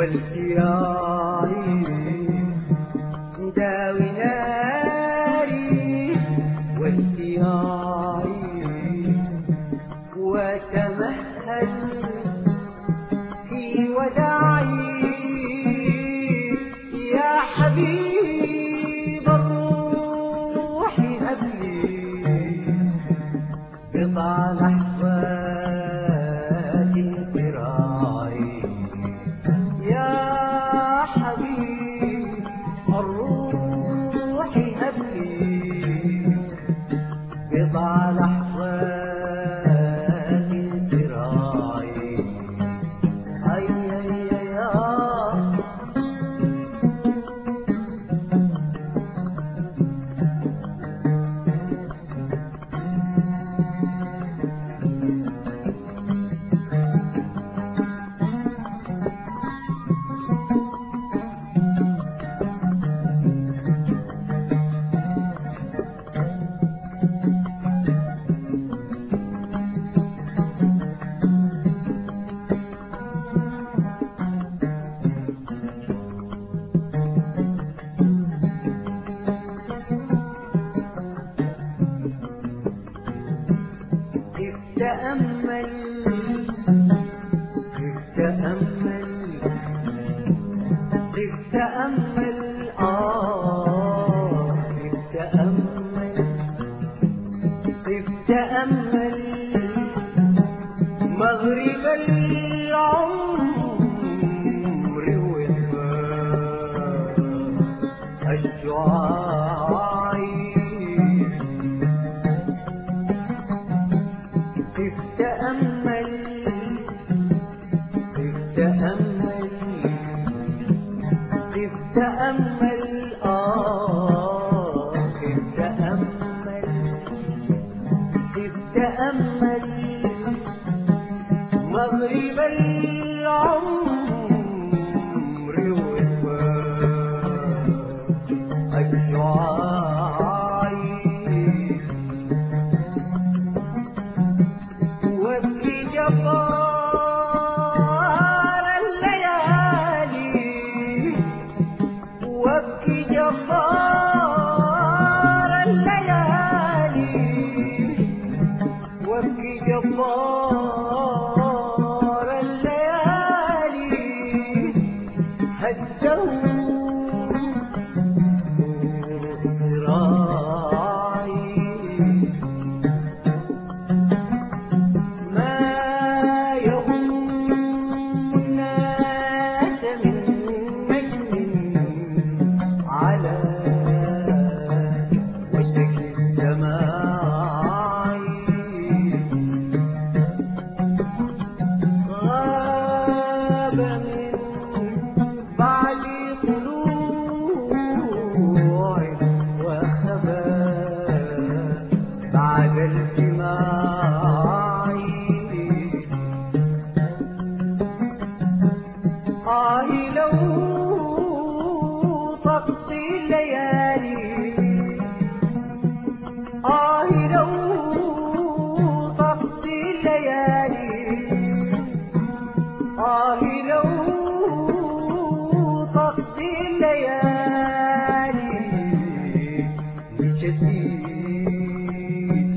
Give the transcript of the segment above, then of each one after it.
والتياعي داوي ناري والتياعي وتمهل في وداعي يا حبيب الروح أبلي بضع لحظات انصراعي يا حبيب الروح أبلي بضع لحظات انصراعي أي تأمل تأمل تأمل تأمل تأمل مغرب العمر وفاء الشعاعي تأمل تأمل تأمل تأمل تأمل مغرب العمر وفاء الشعاعي وابكي جبار الليالي وابكي جبار الليالي وابكي جبار الليالي هدوا نور الصراعي على وشك السماء غاب من بعد طلوع وخبا بعد الجماع لو تقضي الليالي لو تقضي الليالي لو تقضي الليالي لشتيت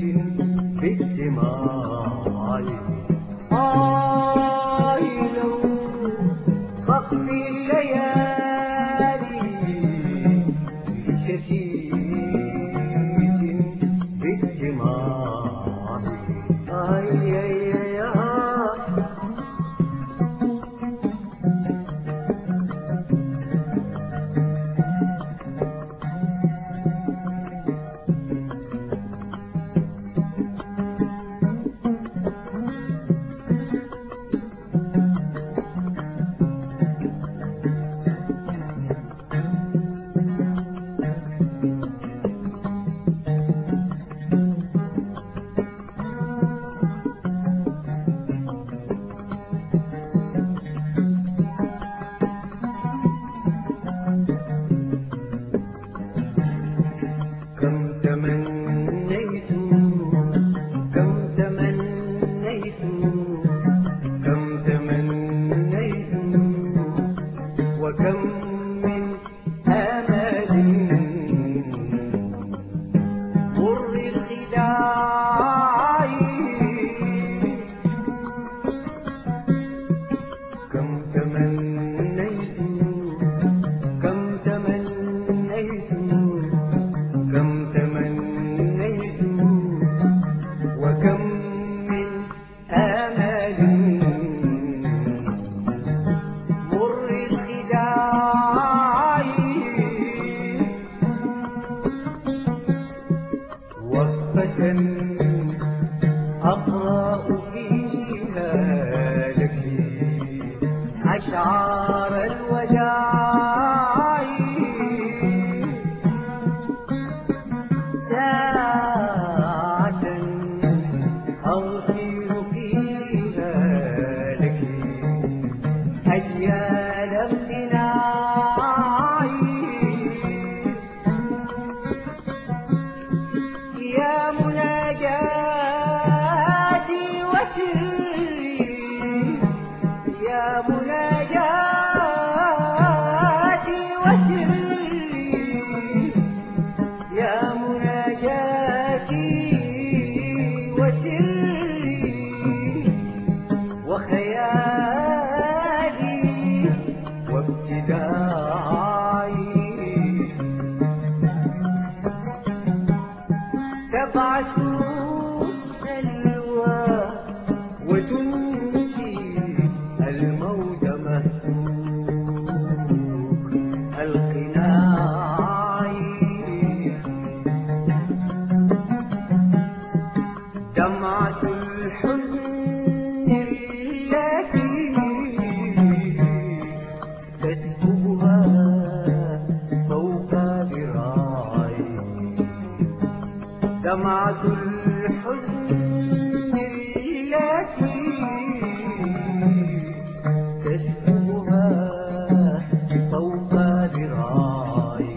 بالدماء لو تقضي الليالي لشتيت بالدماء أي تمنيت كم تمنيت كم تمنيت وكم من آمال مر الخداع وقفة أقرأ فيها لك أشعار الوداع ساعة أغفر فيها لك أجيال امتناعي يا مناجاتي وسري يا مناجاتي وسري يا مناجاتي وسري وخيالي وابتداعي تبعث السلوى وتنسي الموت مهتوك القناع دمعة الحزن التي تسكبها فوق ذراعي دمعة الحزن التي تسكبها فوق ذراعي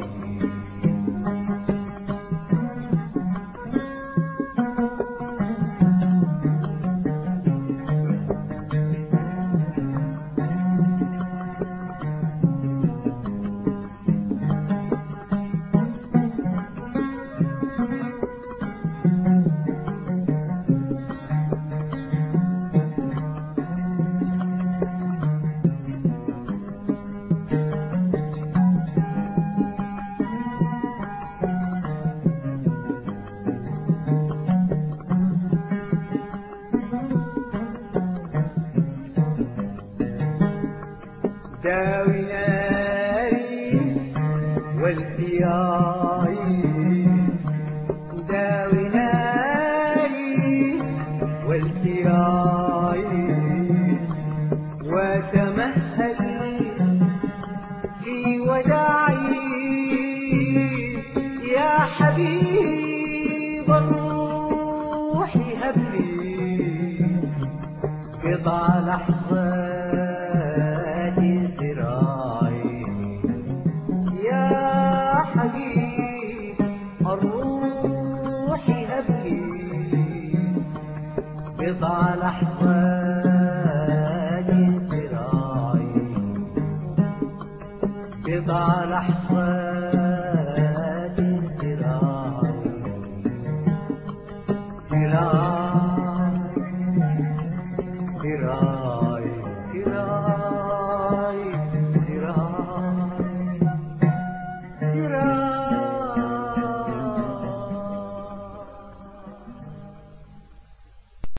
داوي ناري والتياعي داوي ناري والتياعي وتمهل في وداعي يا حبيب الروح هب لي بضع لحظات سراعي يا حبيب الروح هب لي بضع لحظات سراعي بضع لحظات سراعي سراعي سراعي سراعي